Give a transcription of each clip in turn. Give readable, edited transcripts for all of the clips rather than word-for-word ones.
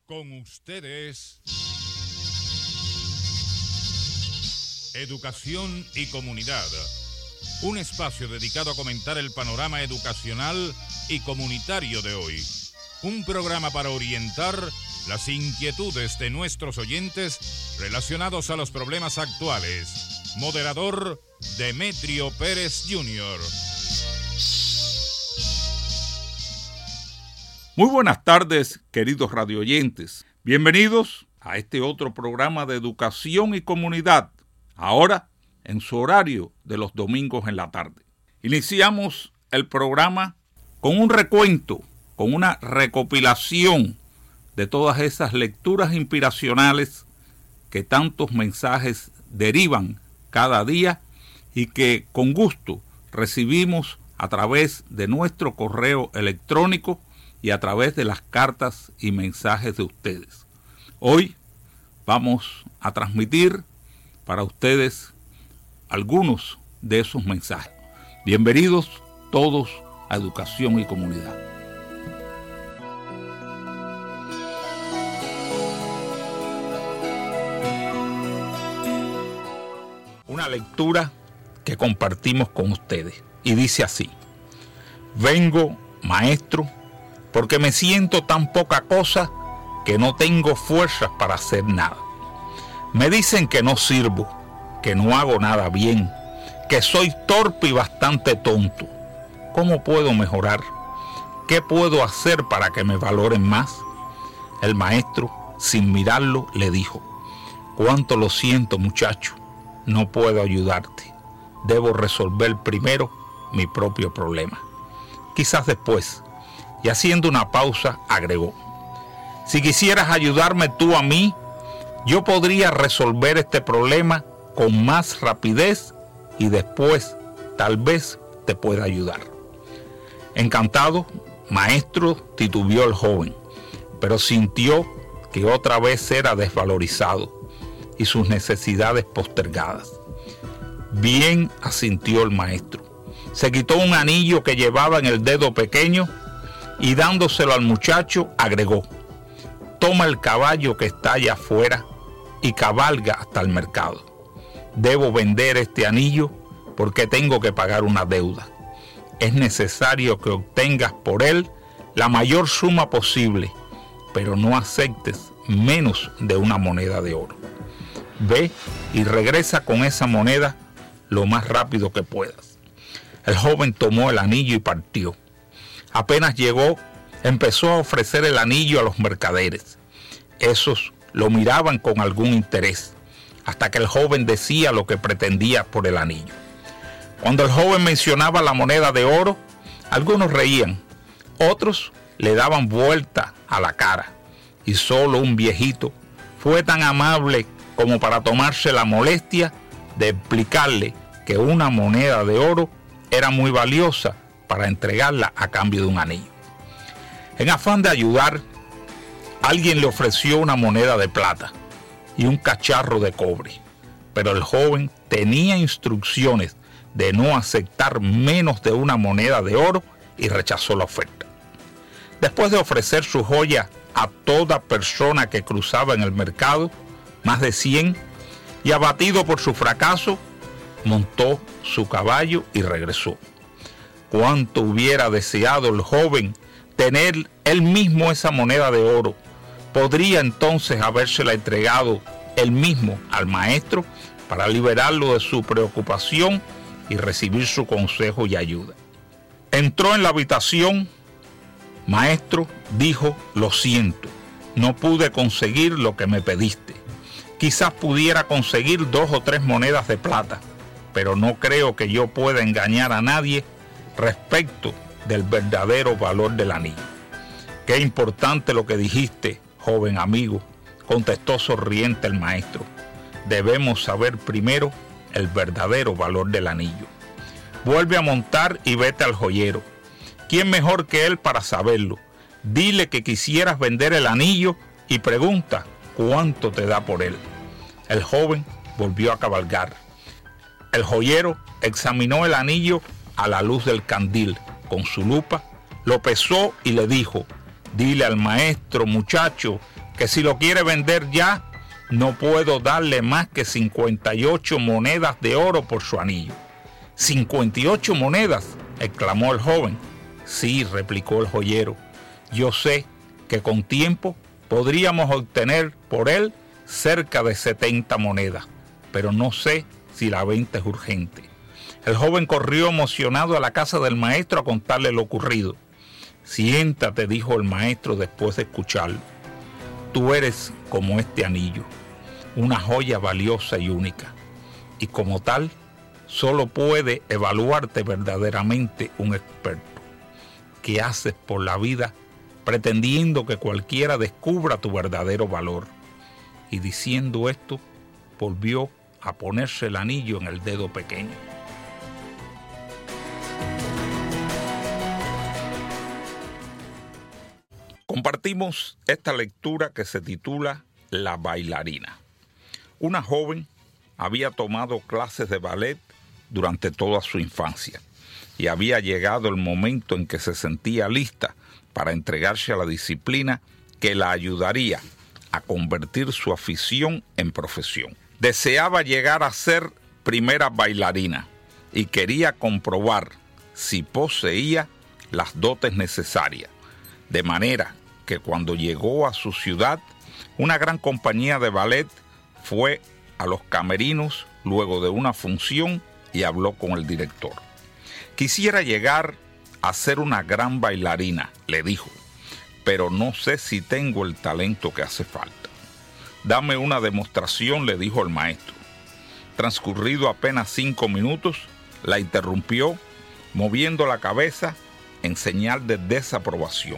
Con ustedes, Educación y Comunidad, un espacio dedicado a comentar el panorama educacional y comunitario de hoy. Un programa para orientar las inquietudes de nuestros oyentes relacionados a los problemas actuales. Moderador, Demetrio Pérez Jr. Muy buenas tardes, queridos radioyentes. Bienvenidos a este otro programa de educación y comunidad, ahora en su horario de los domingos en la tarde. Iniciamos el programa con un recuento, con una recopilación de todas esas lecturas inspiracionales que tantos mensajes derivan cada día y que con gusto recibimos a través de nuestro correo electrónico y a través de las cartas y mensajes de ustedes. Hoy vamos a transmitir para ustedes algunos de esos mensajes. Bienvenidos todos a Educación y Comunidad. Una lectura que compartimos con ustedes y dice así: vengo, maestro, porque me siento tan poca cosa que no tengo fuerzas para hacer nada. Me dicen que no sirvo, que no hago nada bien, que soy torpe y bastante tonto. ¿Cómo puedo mejorar? ¿Qué puedo hacer para que me valoren más? El maestro, sin mirarlo, le dijo: cuánto lo siento, muchacho, no puedo ayudarte. Debo resolver primero mi propio problema. Quizás después. Y haciendo una pausa, agregó: si quisieras ayudarme tú a mí, yo podría resolver este problema con más rapidez y después tal vez te pueda ayudar. Encantado, maestro, titubeó el joven, pero sintió que otra vez era desvalorizado y sus necesidades postergadas. Bien, asintió el maestro. Se quitó un anillo que llevaba en el dedo pequeño y dándoselo al muchacho, agregó: toma el caballo que está allá afuera y cabalga hasta el mercado. Debo vender este anillo porque tengo que pagar una deuda. Es necesario que obtengas por él la mayor suma posible, pero no aceptes menos de una moneda de oro. Ve y regresa con esa moneda lo más rápido que puedas. El joven tomó el anillo y partió. Apenas llegó, empezó a ofrecer el anillo a los mercaderes. Esos lo miraban con algún interés, hasta que el joven decía lo que pretendía por el anillo. Cuando el joven mencionaba la moneda de oro, algunos reían, otros le daban vuelta a la cara, y solo un viejito fue tan amable como para tomarse la molestia de explicarle que una moneda de oro era muy valiosa para entregarla a cambio de un anillo. En afán de ayudar, alguien le ofreció una moneda de plata y un cacharro de cobre, pero el joven tenía instrucciones de no aceptar menos de una moneda de oro y rechazó la oferta. Después de ofrecer su joya a toda persona que cruzaba en el mercado, más de 100, y abatido por su fracaso, montó su caballo y regresó. Cuánto hubiera deseado el joven tener él mismo esa moneda de oro. Podría entonces habérsela entregado él mismo al maestro para liberarlo de su preocupación y recibir su consejo y ayuda. Entró en la habitación. Maestro, dijo, lo siento, no pude conseguir lo que me pediste. Quizás pudiera conseguir 2 o 3 monedas de plata, pero no creo que yo pueda engañar a nadie respecto del verdadero valor del anillo. Qué importante lo que dijiste, joven amigo, contestó sonriente el maestro. Debemos saber primero el verdadero valor del anillo. Vuelve a montar y vete al joyero. ¿Quién mejor que él para saberlo? Dile que quisieras vender el anillo y pregunta cuánto te da por él. El joven volvió a cabalgar. El joyero examinó el anillo a la luz del candil con su lupa, lo pesó y le dijo: dile al maestro, muchacho, que si lo quiere vender ya, no puedo darle más que 58 monedas de oro por su anillo. ¿58 monedas?, exclamó el joven. Sí, replicó el joyero, yo sé que con tiempo podríamos obtener por él cerca de 70 monedas, pero no sé si la venta es urgente. El joven corrió emocionado a la casa del maestro a contarle lo ocurrido. Siéntate, dijo el maestro después de escucharlo. Tú eres como este anillo, una joya valiosa y única, y como tal, solo puede evaluarte verdaderamente un experto. ¿Qué haces por la vida pretendiendo que cualquiera descubra tu verdadero valor? Y diciendo esto, volvió a ponerse el anillo en el dedo pequeño. Compartimos esta lectura que se titula La bailarina. Una joven había tomado clases de ballet durante toda su infancia y había llegado el momento en que se sentía lista para entregarse a la disciplina que la ayudaría a convertir su afición en profesión. Deseaba llegar a ser primera bailarina y quería comprobar si poseía las dotes necesarias, de manera que cuando llegó a su ciudad, una gran compañía de ballet fue a los camerinos luego de una función y habló con el director. Quisiera llegar a ser una gran bailarina, le dijo, pero no sé si tengo el talento que hace falta. Dame una demostración, le dijo el maestro. Transcurrido apenas 5 minutos, la interrumpió, moviendo la cabeza en señal de desaprobación.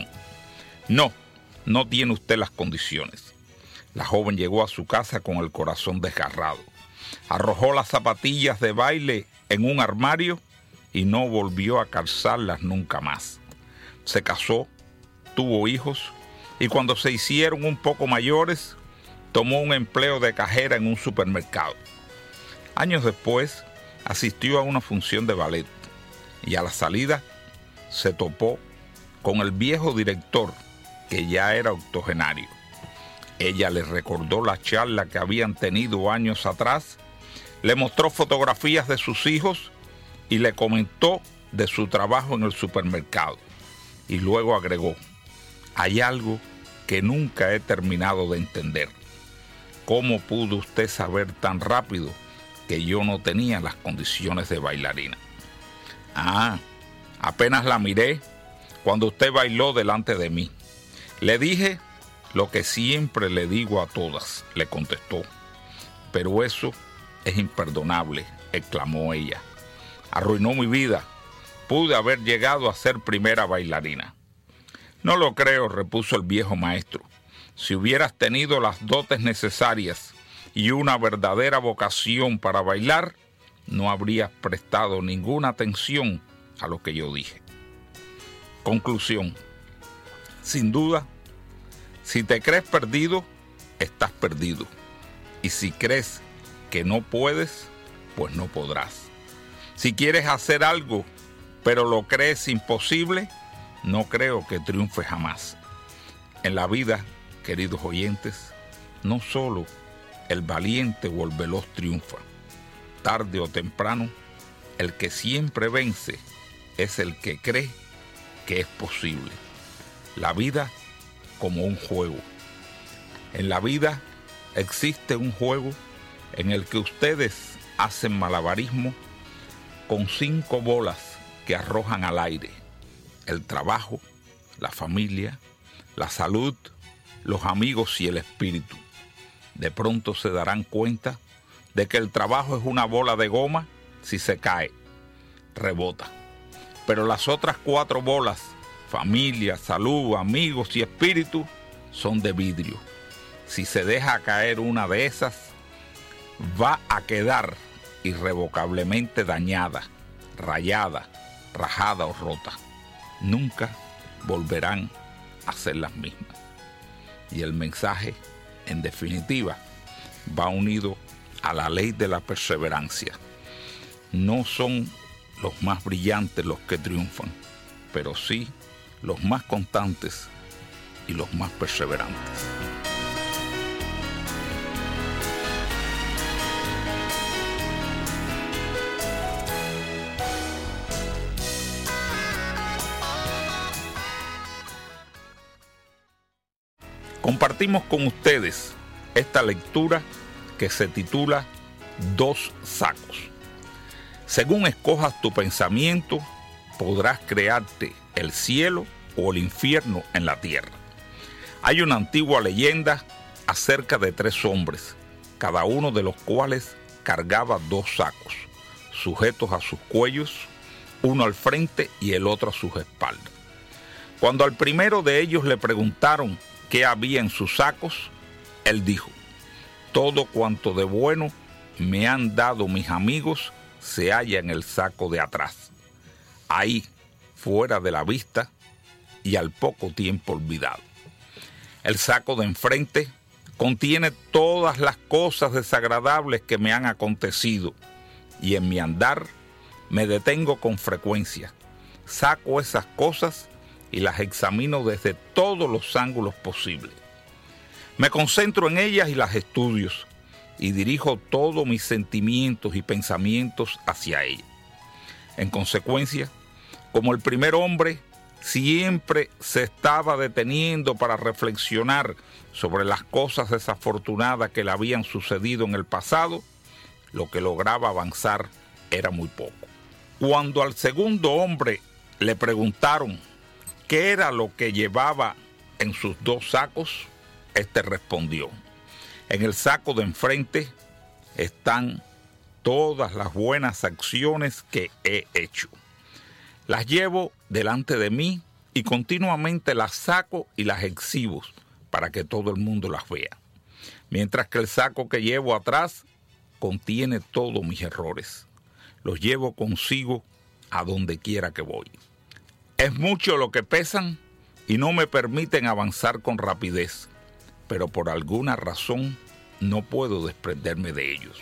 No tiene usted las condiciones. La joven llegó a su casa con el corazón desgarrado. Arrojó las zapatillas de baile en un armario y no volvió a calzarlas nunca más. Se casó, tuvo hijos y cuando se hicieron un poco mayores, tomó un empleo de cajera en un supermercado. Años después, asistió a una función de ballet y a la salida se topó con el viejo director, que ya era octogenario. Ella le recordó la charla que habían tenido años atrás, le mostró fotografías de sus hijos y le comentó de su trabajo en el supermercado. Y luego agregó, hay algo que nunca he terminado de entender. ¿Cómo pudo usted saber tan rápido que yo no tenía las condiciones de bailarina? Apenas la miré cuando usted bailó delante de mí. Le dije lo que siempre le digo a todas, le contestó. Pero eso es imperdonable, exclamó ella. Arruinó mi vida. Pude haber llegado a ser primera bailarina. No lo creo, repuso el viejo maestro. Si hubieras tenido las dotes necesarias y una verdadera vocación para bailar, no habrías prestado ninguna atención a lo que yo dije. Conclusión. Sin duda, si te crees perdido, estás perdido. Y si crees que no puedes, pues no podrás. Si quieres hacer algo, pero lo crees imposible, no creo que triunfe jamás. En la vida, queridos oyentes, no solo el valiente o el veloz triunfa. Tarde o temprano, el que siempre vence es el que cree que es posible. La vida como un juego. En la vida existe un juego en el que ustedes hacen malabarismo con 5 bolas que arrojan al aire: el trabajo, la familia, la salud, los amigos y el espíritu. De pronto se darán cuenta de que el trabajo es una bola de goma. Si se cae, rebota. Pero las otras 4 bolas, familia, salud, amigos y espíritu, son de vidrio. Si se deja caer una de esas, va a quedar irrevocablemente dañada, rayada, rajada o rota. Nunca volverán a ser las mismas. Y el mensaje, en definitiva, va unido a la ley de la perseverancia. No son los más brillantes los que triunfan, pero sí los más constantes y los más perseverantes. compartimos con ustedes esta lectura que se titula Dos sacos. Según escojas tu pensamiento, podrás crearte el cielo o el infierno en la tierra. Hay una antigua leyenda acerca de 3 hombres, cada uno de los cuales cargaba 2 sacos, sujetos a sus cuellos, uno al frente y el otro a sus espaldas. Cuando al primero de ellos le preguntaron qué había en sus sacos, él dijo: todo cuanto de bueno me han dado mis amigos se halla en el saco de atrás, ahí, fuera de la vista y al poco tiempo olvidado. El saco de enfrente contiene todas las cosas desagradables que me han acontecido y en mi andar me detengo con frecuencia. Saco esas cosas y las examino desde todos los ángulos posibles. Me concentro en ellas y las estudio y dirijo todos mis sentimientos y pensamientos hacia ellas. En consecuencia, como el primer hombre siempre se estaba deteniendo para reflexionar sobre las cosas desafortunadas que le habían sucedido en el pasado, lo que lograba avanzar era muy poco. Cuando al segundo hombre le preguntaron qué era lo que llevaba en sus 2 sacos, este respondió: en el saco de enfrente están todas las buenas acciones que he hecho. Las llevo delante de mí y continuamente las saco y las exhibo para que todo el mundo las vea. Mientras que el saco que llevo atrás contiene todos mis errores. Los llevo consigo a donde quiera que voy. Es mucho lo que pesan y no me permiten avanzar con rapidez, pero por alguna razón no puedo desprenderme de ellos.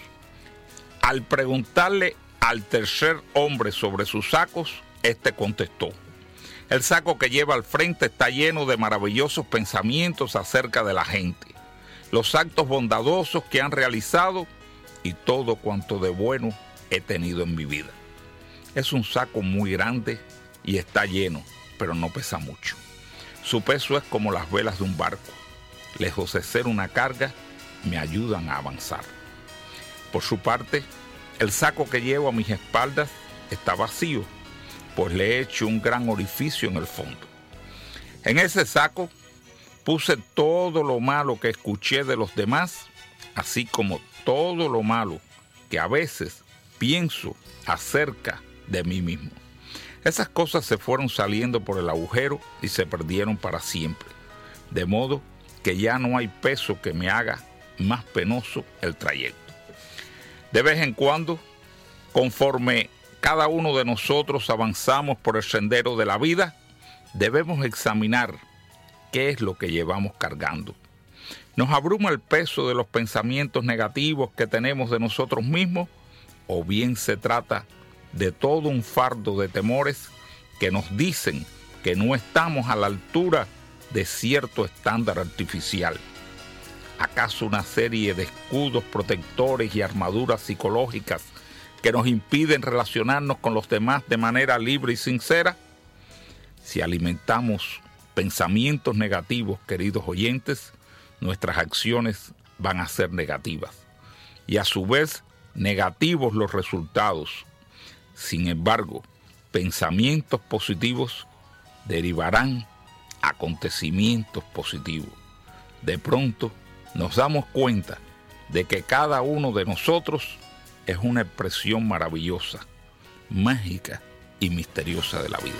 Al preguntarle al tercer hombre sobre sus sacos, este contestó: el saco que lleva al frente está lleno de maravillosos pensamientos acerca de la gente, los actos bondadosos que han realizado y todo cuanto de bueno he tenido en mi vida. Es un saco muy grande y está lleno, pero no pesa mucho. Su peso es como las velas de un barco. Lejos de ser una carga, me ayudan a avanzar. Por su parte, el saco que llevo a mis espaldas está vacío, pues le he hecho un gran orificio en el fondo. En ese saco puse todo lo malo que escuché de los demás, así como todo lo malo que a veces pienso acerca de mí mismo. Esas cosas se fueron saliendo por el agujero y se perdieron para siempre, de modo que ya no hay peso que me haga más penoso el trayecto. De vez en cuando, conforme cada uno de nosotros avanzamos por el sendero de la vida, debemos examinar qué es lo que llevamos cargando. ¿Nos abruma el peso de los pensamientos negativos que tenemos de nosotros mismos? ¿O bien se trata de todo un fardo de temores que nos dicen que no estamos a la altura de cierto estándar artificial? ¿Acaso una serie de escudos protectores y armaduras psicológicas que nos impiden relacionarnos con los demás de manera libre y sincera? Si alimentamos pensamientos negativos, queridos oyentes, nuestras acciones van a ser negativas y a su vez negativos los resultados. Sin embargo, pensamientos positivos derivarán acontecimientos positivos. De pronto nos damos cuenta de que cada uno de nosotros es una expresión maravillosa, mágica y misteriosa de la vida.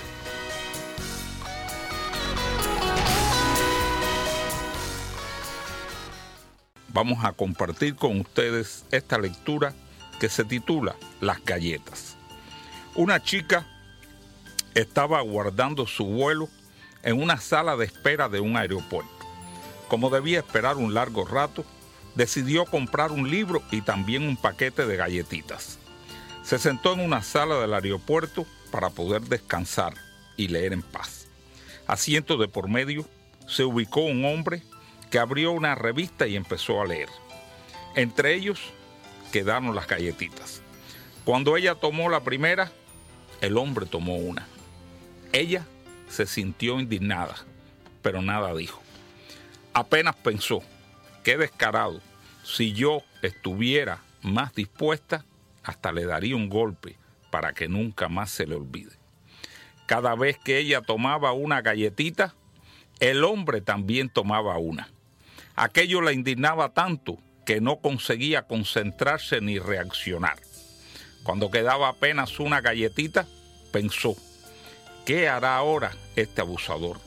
Vamos a compartir con ustedes esta lectura que se titula Las galletas. Una chica estaba aguardando su vuelo en una sala de espera de un aeropuerto. Como debía esperar un largo rato, decidió comprar un libro y también un paquete de galletitas. Se sentó en una sala del aeropuerto para poder descansar y leer en paz. Asiento de por medio, se ubicó un hombre que abrió una revista y empezó a leer. Entre ellos quedaron las galletitas. Cuando ella tomó la primera, el hombre tomó una. Ella se sintió indignada, pero nada dijo. Apenas pensó, qué descarado, si yo estuviera más dispuesta, hasta le daría un golpe para que nunca más se le olvide. Cada vez que ella tomaba una galletita, el hombre también tomaba una. Aquello la indignaba tanto que no conseguía concentrarse ni reaccionar. Cuando quedaba apenas una galletita, pensó, ¿qué hará ahora este abusador?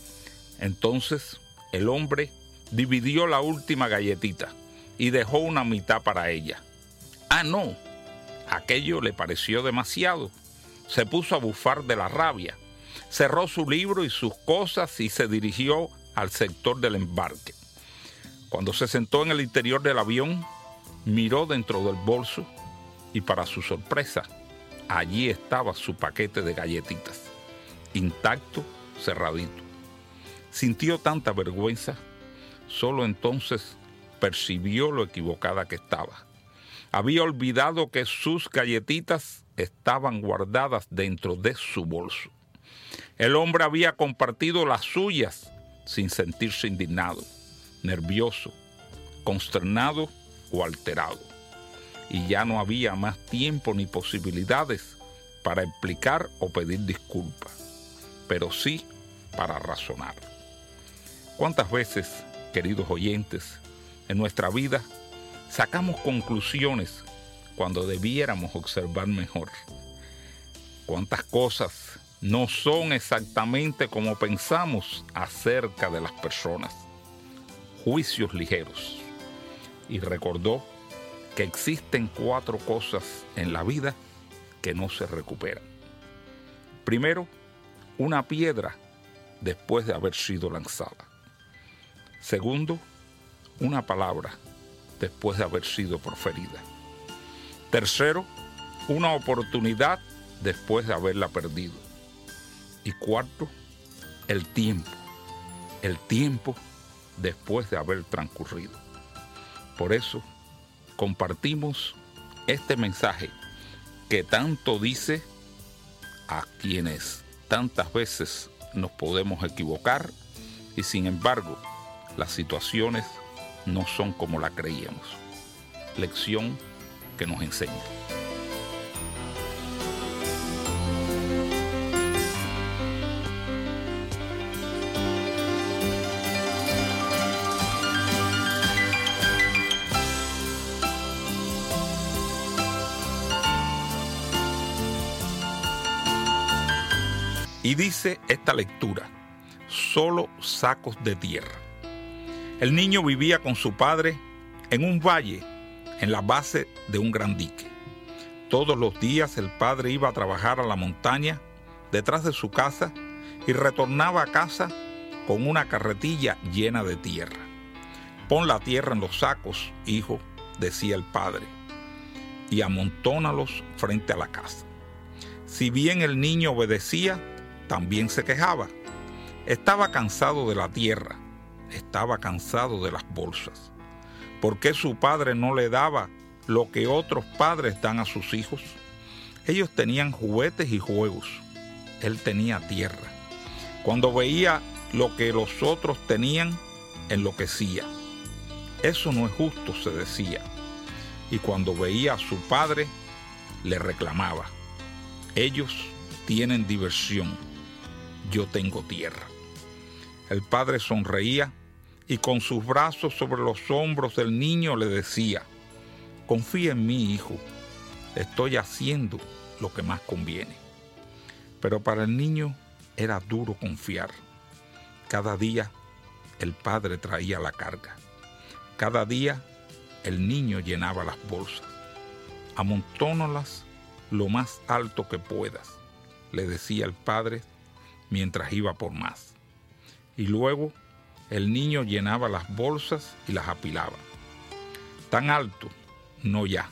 Entonces, el hombre dividió la última galletita y dejó una mitad para ella. ¡Ah, no! Aquello le pareció demasiado. Se puso a bufar de la rabia. Cerró su libro y sus cosas y se dirigió al sector del embarque. Cuando se sentó en el interior del avión, miró dentro del bolso y, para su sorpresa, allí estaba su paquete de galletitas, intacto, cerradito. Sintió tanta vergüenza, solo entonces percibió lo equivocada que estaba. Había olvidado que sus galletitas estaban guardadas dentro de su bolso. El hombre había compartido las suyas sin sentirse indignado, nervioso, consternado o alterado. Y ya no había más tiempo ni posibilidades para explicar o pedir disculpas, pero sí para razonar. ¿Cuántas veces, queridos oyentes, en nuestra vida sacamos conclusiones cuando debiéramos observar mejor? ¿Cuántas cosas no son exactamente como pensamos acerca de las personas? Juicios ligeros. Y recordó que existen 4 cosas en la vida que no se recuperan. Primero, una piedra después de haber sido lanzada. Segundo, una palabra después de haber sido proferida. Tercero, una oportunidad después de haberla perdido. Y cuarto, el tiempo después de haber transcurrido. Por eso, compartimos este mensaje que tanto dice a quienes tantas veces nos podemos equivocar y sin embargo las situaciones no son como la creíamos. Lección que nos enseña. Y dice esta lectura, solo sacos de tierra. El niño vivía con su padre en un valle, en la base de un gran dique. Todos los días el padre iba a trabajar a la montaña detrás de su casa y retornaba a casa con una carretilla llena de tierra. Pon la tierra en los sacos, hijo, decía el padre, y amontónalos frente a la casa. Si bien el niño obedecía, también se quejaba. Estaba cansado de la tierra, estaba cansado de las bolsas. ¿Por qué su padre no le daba lo que otros padres dan a sus hijos? Ellos tenían juguetes y juegos. Él tenía tierra. Cuando veía lo que los otros tenían, enloquecía. Eso no es justo, se decía. Y cuando veía a su padre, le reclamaba. Ellos tienen diversión. Yo tengo tierra. El padre sonreía y con sus brazos sobre los hombros del niño le decía, confía en mí, hijo, estoy haciendo lo que más conviene. Pero para el niño era duro confiar. Cada día el padre traía la carga. Cada día el niño llenaba las bolsas. Amontónalas lo más alto que puedas, le decía el padre mientras iba por más. Y luego el niño llenaba las bolsas y las apilaba. Tan alto, no ya.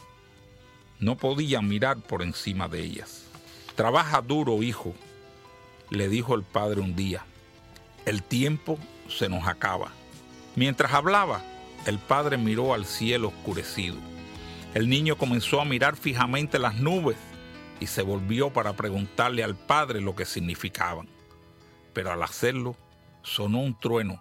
No podía mirar por encima de ellas. Trabaja duro, hijo, le dijo el padre un día. El tiempo se nos acaba. Mientras hablaba, el padre miró al cielo oscurecido. El niño comenzó a mirar fijamente las nubes y se volvió para preguntarle al padre lo que significaban. Pero al hacerlo, sonó un trueno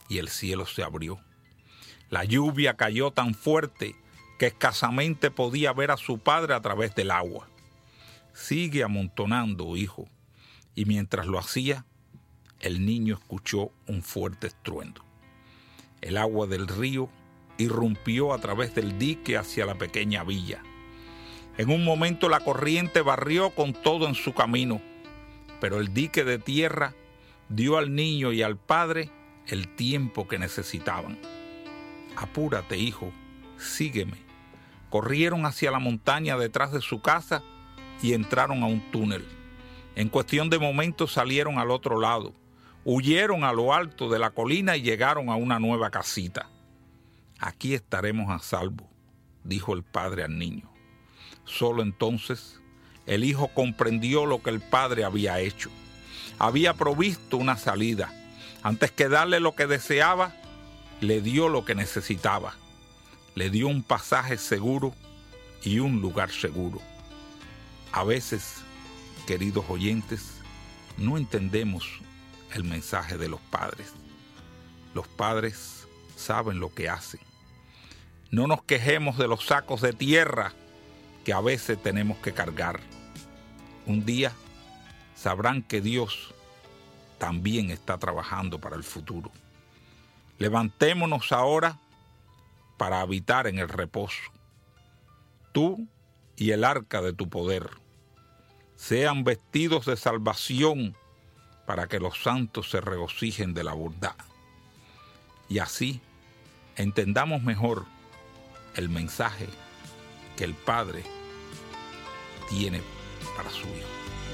y el cielo se abrió. La lluvia cayó tan fuerte que escasamente podía ver a su padre a través del agua. Sigue amontonando, hijo. Y mientras lo hacía, el niño escuchó un fuerte estruendo. El agua del río irrumpió a través del dique hacia la pequeña villa. En un momento la corriente barrió con todo en su camino, pero el dique de tierra dio al niño y al padre el tiempo que necesitaban. Apúrate, hijo, sígueme. Corrieron hacia la montaña detrás de su casa y entraron a un túnel. En cuestión de momentos salieron al otro lado, huyeron a lo alto de la colina y llegaron a una nueva casita. Aquí estaremos a salvo, dijo el padre al niño. Solo entonces el hijo comprendió lo que el padre había hecho. Había provisto una salida. Antes que darle lo que deseaba, le dio lo que necesitaba. Le dio un pasaje seguro y un lugar seguro. A veces, queridos oyentes, no entendemos el mensaje de los padres. Los padres saben lo que hacen. No nos quejemos de los sacos de tierra que a veces tenemos que cargar. Un día sabrán que Dios también está trabajando para el futuro. Levantémonos ahora para habitar en el reposo. Tú y el arca de tu poder sean vestidos de salvación para que los santos se regocijen de la bondad. Y así entendamos mejor el mensaje que el Padre tiene para su Hijo.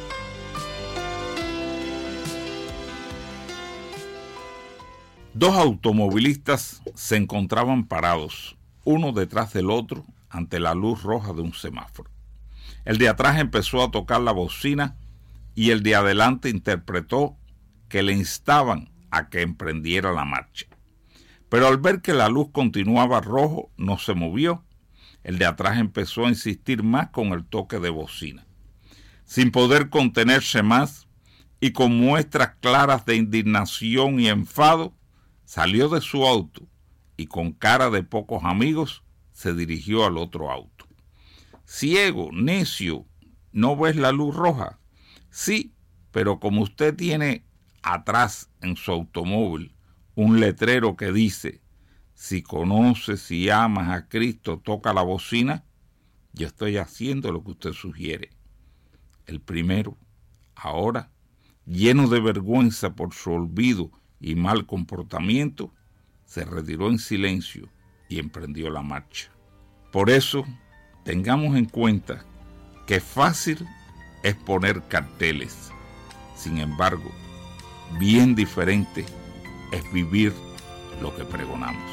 Dos automovilistas se encontraban parados, uno detrás del otro, ante la luz roja de un semáforo. El de atrás empezó a tocar la bocina y el de adelante interpretó que le instaban a que emprendiera la marcha. Pero al ver que la luz continuaba rojo, no se movió. El de atrás empezó a insistir más con el toque de bocina. Sin poder contenerse más y con muestras claras de indignación y enfado, salió de su auto y con cara de pocos amigos se dirigió al otro auto. «Ciego, necio, ¿no ves la luz roja?» «Sí, pero como usted tiene atrás en su automóvil un letrero que dice: si conoces y amas a Cristo, toca la bocina, yo estoy haciendo lo que usted sugiere». El primero, ahora, lleno de vergüenza por su olvido y mal comportamiento, se retiró en silencio y emprendió la marcha. Por eso, tengamos en cuenta que fácil es poner carteles. Sin embargo, bien diferente es vivir lo que pregonamos.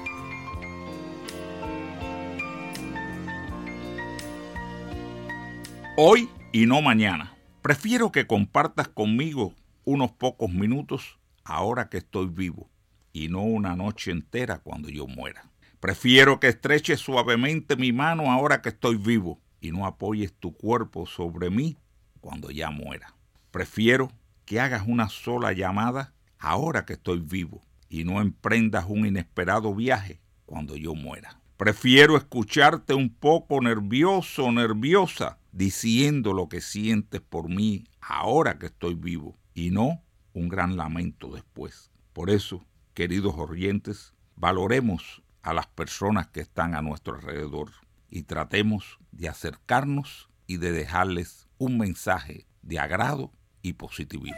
Hoy y no mañana. Prefiero que compartas conmigo unos pocos minutos ahora que estoy vivo y no una noche entera cuando yo muera. Prefiero que estreches suavemente mi mano ahora que estoy vivo y no apoyes tu cuerpo sobre mí cuando ya muera. Prefiero que hagas una sola llamada ahora que estoy vivo y no emprendas un inesperado viaje cuando yo muera. Prefiero escucharte un poco nervioso o nerviosa diciendo lo que sientes por mí ahora que estoy vivo y no un gran lamento después. Por eso, queridos oyentes, valoremos a las personas que están a nuestro alrededor y tratemos de acercarnos y de dejarles un mensaje de agrado y positivismo.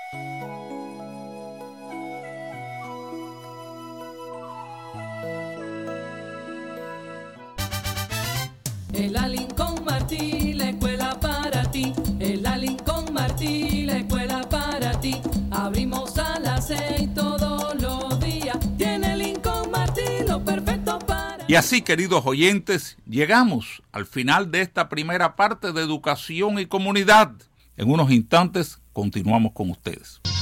El Lincoln Martí, la escuela para ti. El Lincoln Martí, la escuela para ti. Abrimos a las 6 todos los días. Tiene Lincoln Martí lo perfecto para... Y así, queridos oyentes, llegamos al final de esta primera parte de Educación y Comunidad. En unos instantes continuamos con ustedes.